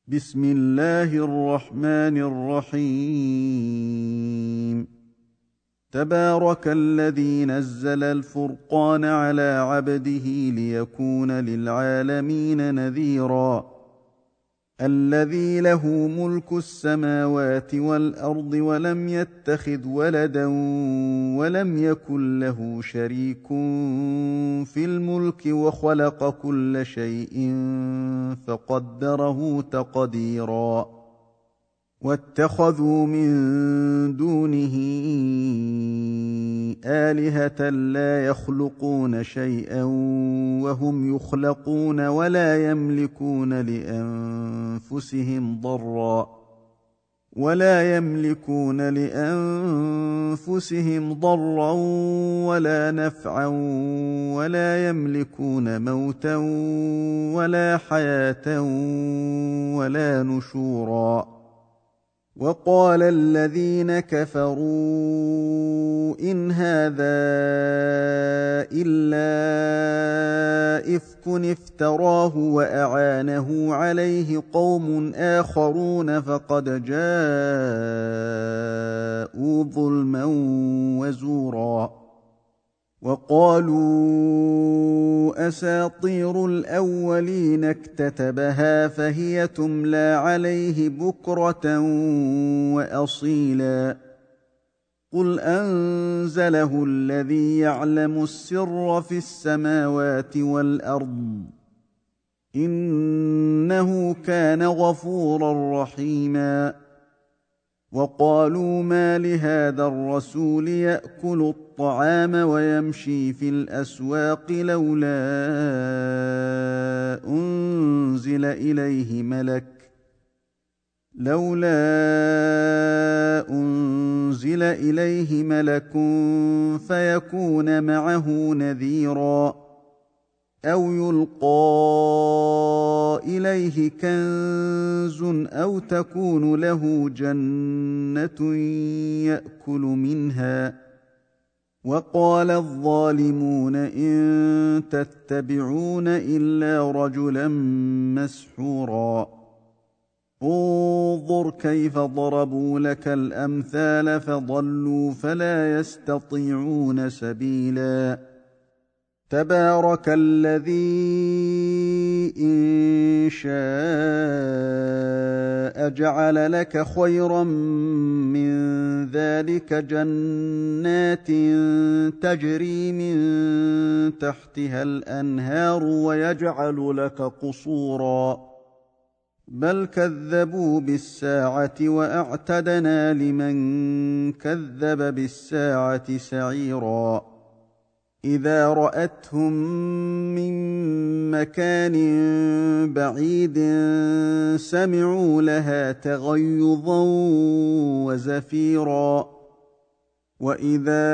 بسم الله الرحمن الرحيم. تبارك الذي نزل الفرقان على عبده ليكون للعالمين نذيرا. الذي له ملك السماوات والأرض ولم يتخذ ولدا ولم يكن له شريك في الملك وخلق كل شيء فقدره تقديرا. واتخذوا من دونه آلهة لا يخلقون شيئا وهم يخلقون ولا يملكون لأنفسهم ضرا ولا نفعا ولا يملكون موتا ولا حياة ولا نشورا. وقال الذين كفروا إن هذا إلا إفك افتراه وأعانه عليه قوم آخرون فقد جاءوا ظلما وزورا. وقالوا أساطير الأولين اكتتبها فهي تملى عليه بكرة وأصيلا. قل أنزله الذي يعلم السر في السماوات والأرض إنه كان غفورا رحيما. وقالوا ما لهذا الرسول يأكل الطعام ويمشي في الأسواق لولا أنزل إليه ملك فيكون معه نذيرا. أو يلقى إليه كنز أو تكون له جنة يأكل منها. وقال الظالمون إن تتبعون إلا رجلا مسحورا. انظر كيف ضربوا لك الأمثال فضلوا فلا يستطيعون سبيلا. تبارك الذي إن شاء جعل لك خيرا من ذلك جنات تجري من تحتها الأنهار ويجعل لك قصورا. بل كذبوا بالساعة وأعتدنا لمن كذب بالساعة سعيرا. إذا رأتهم من مكان بعيد سمعوا لها تغيظا وزفيرا. وإذا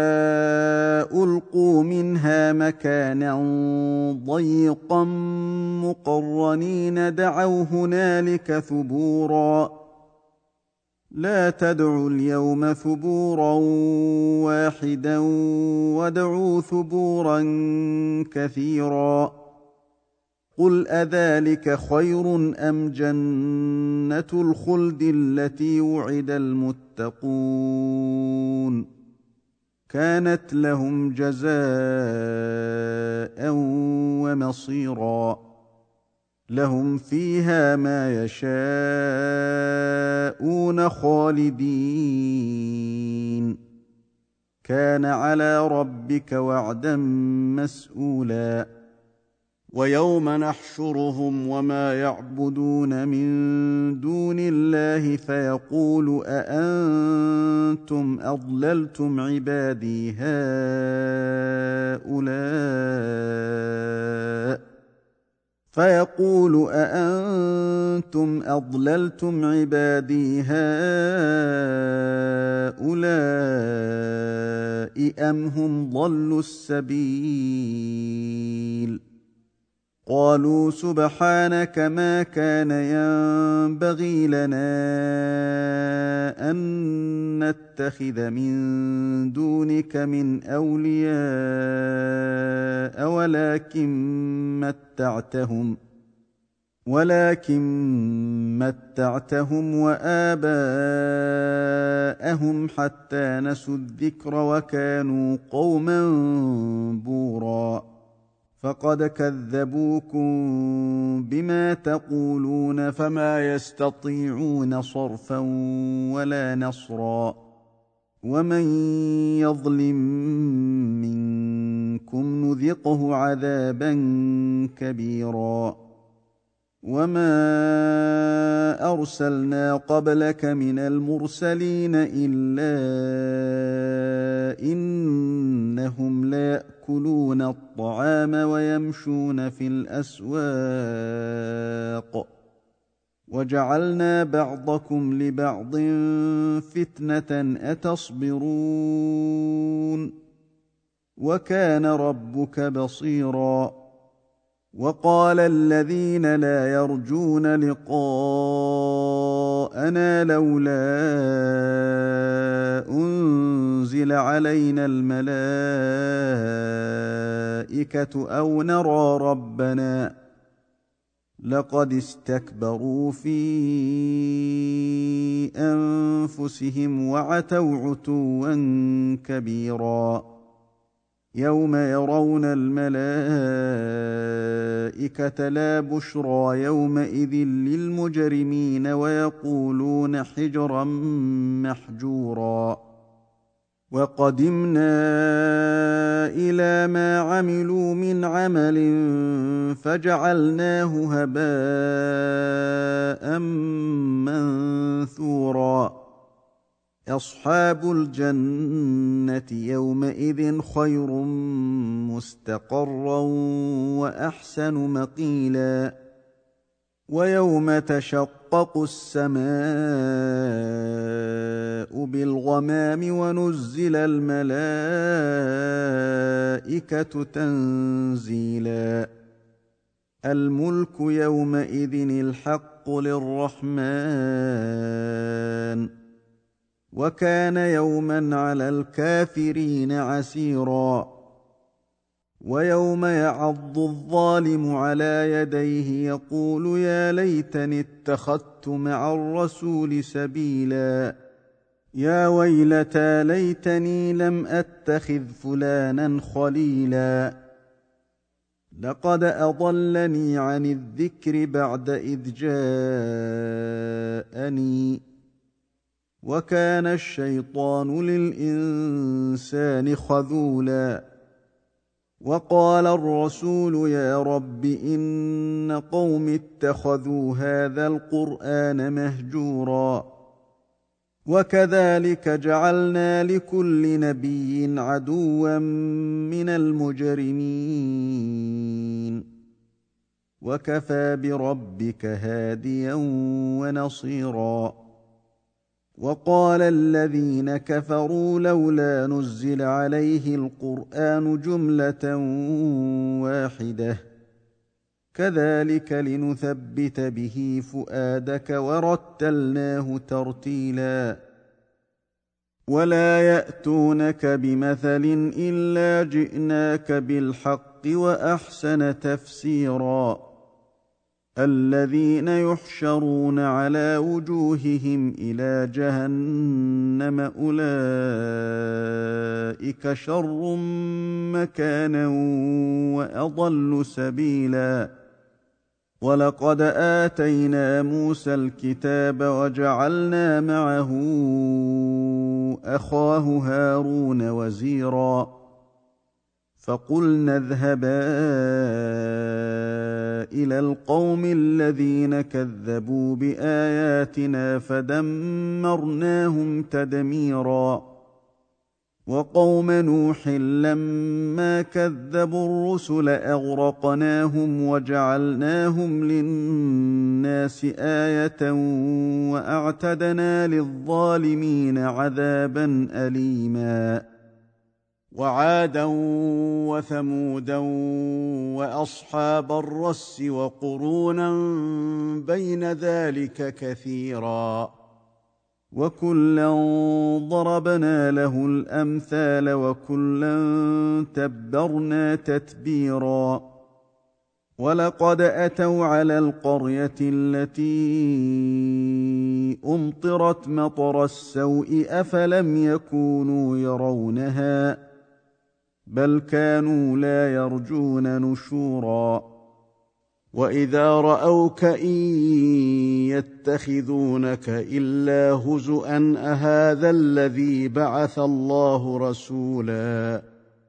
ألقوا منها مكانا ضيقا مقرنين دعوا هنالك ثبورا. لا تدعوا اليوم ثبورا واحدا وادعوا ثبورا كثيرا. قل أذلك خير أم جنة الخلد التي وعد المتقون كانت لهم جزاء ومصيرا. لهم فيها ما يشاءون خالدين. كان على ربك وعدا مسئولا. ويوم نحشرهم وما يعبدون من دون الله فيقول أأنتم أضللتم عبادي هؤلاء أم هم ضلوا السبيل. قالوا سبحانك ما كان ينبغي لنا أن نتخذ من دونك من أولياء ولكن متعتهم وآباءهم حتى نسوا الذكر وكانوا قوما بورا فقد كذبوكم بما تقولون فما يستطيعون صرفا ولا نصرا ومن يظلم منكم نذقه عذابا كبيرا وما أرسلنا قبلك من المرسلين إلا إنهم ليأكلون الطعام ويمشون في الأسواق وجعلنا بعضكم لبعض فتنة أتصبرون وكان ربك بصيرا وقال الذين لا يرجون لقاءنا لولا أنزل علينا الملائكة أو نرى ربنا لقد استكبروا في أنفسهم وعتوا عتوا كبيرا يوم يرون الملائكة لا بشرى يومئذ للمجرمين ويقولون حجرا محجورا وقدمنا إلى ما عملوا من عمل فجعلناه هباء منثورا أصحاب الجنة يومئذ خير مستقرا وأحسن مقيلا ويوم تشقق السماء بالغمام ونزل الملائكة تنزيلا الملك يومئذ الحق للرحمن وكان يوما على الكافرين عسيرا ويوم يعض الظالم على يديه يقول يا ليتني اتخذت مع الرسول سبيلا يا ويلتى ليتني لم أتخذ فلانا خليلا لقد أضلني عن الذكر بعد إذ جاءني وكان الشيطان للإنسان خذولا وقال الرسول يا رب إن قوم اتخذوا هذا القرآن مهجورا وكذلك جعلنا لكل نبي عدوا من المجرمين وكفى بربك هاديا ونصيرا وقال الذين كفروا لولا نزل عليه القرآن جملة واحدة كذلك لنثبت به فؤادك ورتلناه ترتيلا ولا يأتونك بمثل إلا جئناك بالحق وأحسن تفسيرا الذين يحشرون على وجوههم إلى جهنم أولئك شر مكانا وأضل سبيلا ولقد آتينا موسى الكتاب وجعلنا معه أخاه هارون وزيرا فقلنا اذهبا إلى القوم الذين كذبوا بآياتنا فدمرناهم تدميرا وقوم نوح لما كذبوا الرسل أغرقناهم وجعلناهم للناس آية وأعتدنا للظالمين عذابا أليما وعادا وثمودا وأصحاب الرس وقرونا بين ذلك كثيرا وكلا ضربنا له الأمثال وكلا تبرنا تتبيرا وَلَقَدْ أَتَوْا عَلَى الْقَرْيَةِ الَّتِي أُمْطِرَتْ مَطَرَ السَّوْءِ أَفَلَمْ يَكُونُوا يَرَوْنَهَا بَلْ كَانُوا لَا يَرْجُونَ نُشُورًا وَإِذَا رَأَوْكَ إِن يَتَّخِذُونَكَ إِلَّا هُزُوًا أَهَٰذَا الَّذِي بَعَثَ اللَّهُ رَسُولًا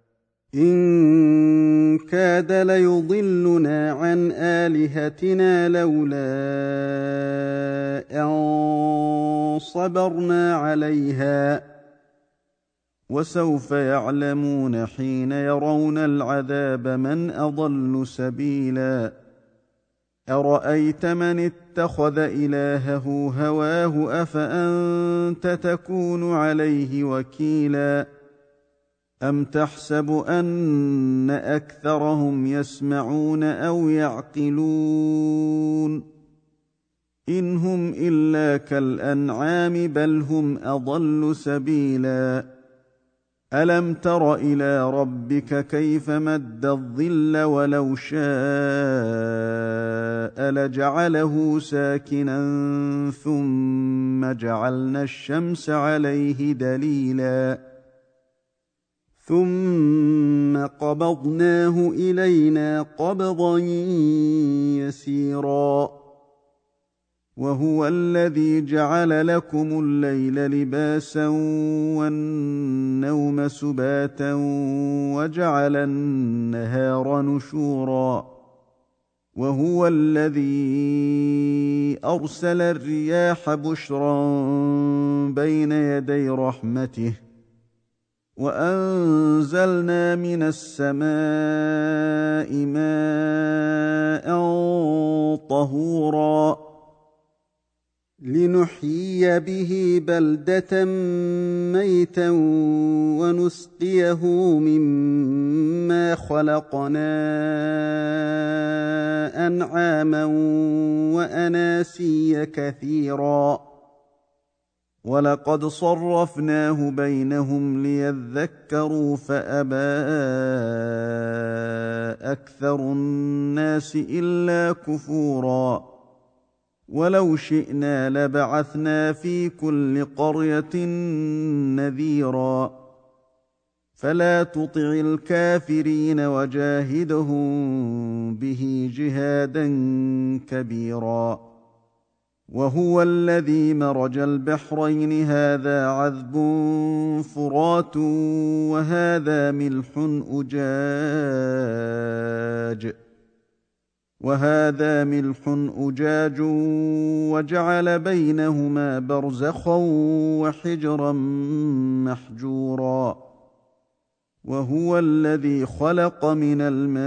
إِن كَادَ لَيُضِلُّنَا عَنْ آلِهَتِنَا لَوْلَا أَن صَبَرْنَا عَلَيْهَا وَسَوْفَ يَعْلَمُونَ حِينَ يَرَوْنَ الْعَذَابَ مَنْ أَضَلُّ سَبِيلًا أَرَأَيْتَ مَنِ اتَّخَذَ إِلَٰهَهُ هَوَاهُ أَفَأَنتَ تَكُونُ عَلَيْهِ وَكِيلًا أَمْ تَحْسَبُ أَنَّ أَكْثَرَهُمْ يَسْمَعُونَ أَوْ يَعْقِلُونَ إِنْ هُمْ إِلَّا كَالْأَنْعَامِ بَلْ هُمْ أَضَلُّ سَبِيلًا أَلَمْ تَرَ إِلَىٰ رَبِّكَ كَيْفَ مَدَّ الظِّلَّ وَلَوْ شَاءَ لَجَعَلَهُ سَاكِنًا ثُمَّ جَعَلْنَا الشَّمْسَ عَلَيْهِ دَلِيلًا ثُمَّ قَبَضْنَاهُ إِلَيْنَا قَبْضًا يَسِيرًا وَهُوَ الَّذِي جَعَلَ لَكُمُ اللَّيْلَ لِبَاسًا وَالنَّوْمَ سُبَاتًا وَجَعَلَ النَّهَارَ نُشُورًا وَهُوَ الَّذِي أَرْسَلَ الرِّيَاحَ بُشْرًا بَيْنَ يَدَيْ رَحْمَتِهِ وَأَنزَلْنَا مِنَ السَّمَاءِ مَاءً طَهُورًا لِنُحْيِيَ بِهِ بَلْدَةً مَّيْتًا وَنُسْقِيَهُ مِمَّا خَلَقْنَا أَنْعَامًا وَأَنَاسِيَّ كَثِيرًا وَلَقَدْ صَرَّفْنَاهُ بَيْنَهُمْ لِيَذَّكَّرُوا فَأَبَىٰ أَكْثَرُ النَّاسِ إِلَّا كُفُورًا وَلَوْ شِئْنَا لَبَعَثْنَا فِي كُلِّ قَرْيَةٍ نَذِيرًا فَلَا تُطِعِ الْكَافِرِينَ وَجَاهِدْهُم بِهِ جِهَادًا كَبِيرًا وَهُوَ الَّذِي مَرَجَ الْبَحْرَيْنِ هَٰذَا عَذْبٌ فُرَاتٌ وَهَٰذَا مِلْحٌ أُجَاجٌ وَجَعَلَ بَيْنَهُمَا بَرْزَخًا وَحِجْرًا مَّحْجُورًا وَهُوَ الَّذِي خَلَقَ مِنَ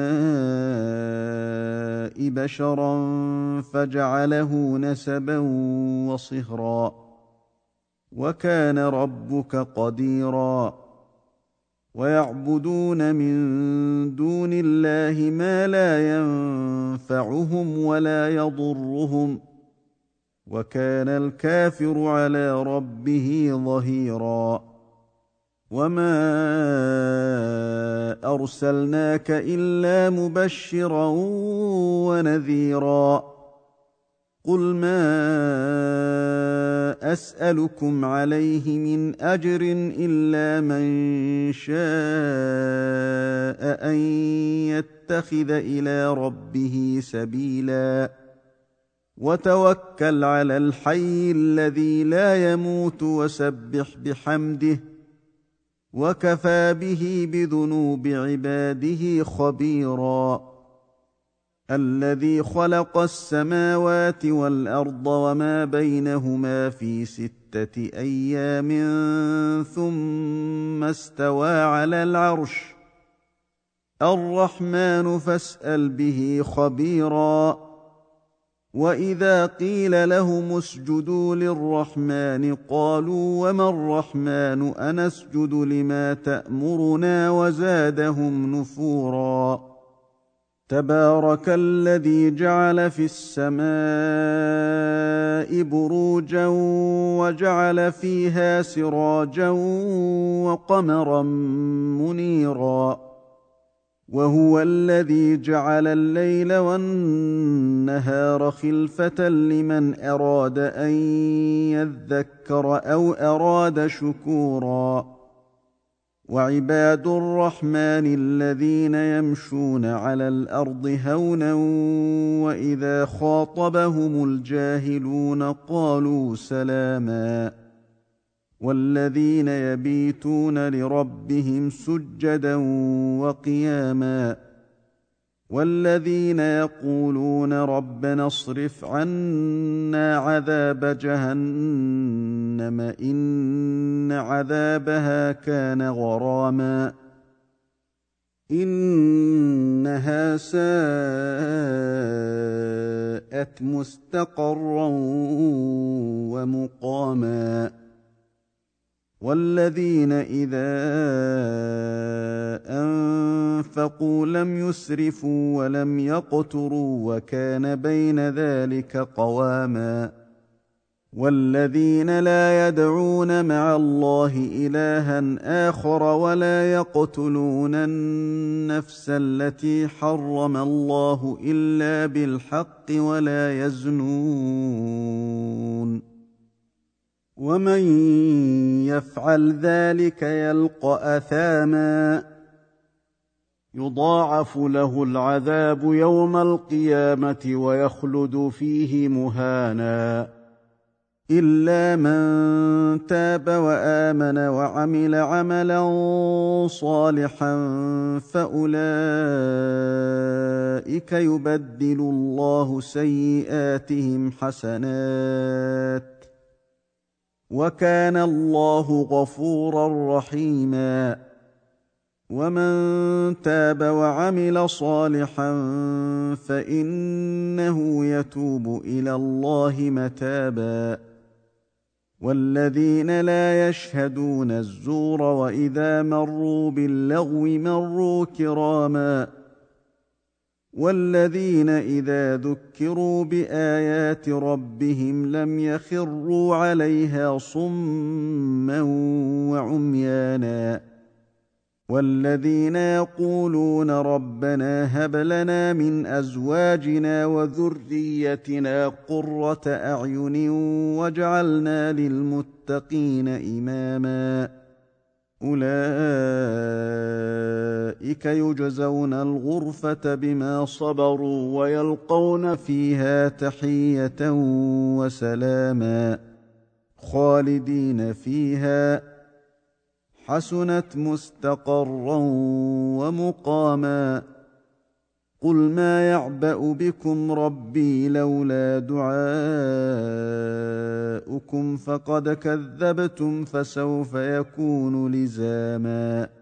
الْمَاءِ بَشَرًا فَجَعَلَهُ نَسَبًا وَصِهْرًا وَكَانَ رَبُّكَ قَدِيرًا وَيَعْبُدُونَ مِن دُونِ اللَّهِ مَا لَا يَنفَعُهُمْ وَلَا يَضُرُّهُمْ وَكَانَ الْكَافِرُ عَلَىٰ رَبِّهِ ظَهِيرًا وَمَا أَرْسَلْنَاكَ إِلَّا مُبَشِّرًا وَنَذِيرًا قُلْ مَا أَسْأَلُكُمْ عَلَيْهِ مِنْ أَجْرٍ إِلَّا مَن شَاءَ أَن يَتَّخِذَ إِلَىٰ رَبِّهِ سَبِيلًا وَتَوَكَّلْ عَلَى الْحَيِّ الَّذِي لَا يَمُوتُ وَسَبِّحْ بِحَمْدِهِ وَكَفَىٰ بِهِ بِذُنُوبِ عِبَادِهِ خَبِيرًا الَّذِي خَلَقَ السَّمَاوَاتِ وَالْأَرْضَ وَمَا بَيْنَهُمَا فِي 6 أَيَّامٍ ثُمَّ اسْتَوَىٰ عَلَى الْعَرْشِ الرَّحْمَٰنُ فَاسْأَلْ بِهِ خَبِيرًا وَإِذَا قِيلَ لَهُمُ اسْجُدُوا لِلرَّحْمَٰنِ قَالُوا وَمَا الرَّحْمَٰنُ أَنَسْجُدُ لِمَا تَأْمُرُنَا وَزَادَهُمْ نُفُورًا تَبَارَكَ الَّذِي جَعَلَ فِي السَّمَاءِ بُرُوجًا وَجَعَلَ فِيهَا سِرَاجًا وَقَمَرًا مُّنِيرًا وهو الذي جعل الليل والنهار خلفة لمن أراد أن يذكر أو أراد شكورا وعباد الرحمن الذين يمشون على الأرض هونا وإذا خاطبهم الجاهلون قالوا سلاما والذين يبيتون لربهم سجدا وقياما والذين يقولون ربنا اصرف عنا عذاب جهنم إن عذابها كان غراما إنها ساءت مستقرا ومقاما والذين إذا أنفقوا لم يسرفوا ولم يقتروا وكان بين ذلك قواما والذين لا يدعون مع الله إلها آخر ولا يقتلون النفس التي حرم الله إلا بالحق ولا يزنون ومن يفعل ذلك يلقى أثاما يضاعف له العذاب يوم القيامة ويخلد فيه مهانا إلا من تاب وآمن وعمل عملا صالحا فأولئك يبدل الله سيئاتهم حسنات وكان الله غفورا رحيما ومن تاب وعمل صالحا فإنه يتوب إلى الله متابا والذين لا يشهدون الزور وإذا مروا باللغو مروا كراما والذين إذا ذكروا بآيات ربهم لم يخروا عليها صما وعميانا والذين يقولون ربنا هب لنا من أزواجنا وذريتنا قرة أعين واجعلنا للمتقين إماما أولئك يجزون الغرفة بما صبروا ويلقون فيها تحية وسلاما خالدين فيها حسنت مستقرا ومقاما قل ما يعبأ بكم ربي لولا دعاؤكم فقد كذبتم فسوف يكون لزاما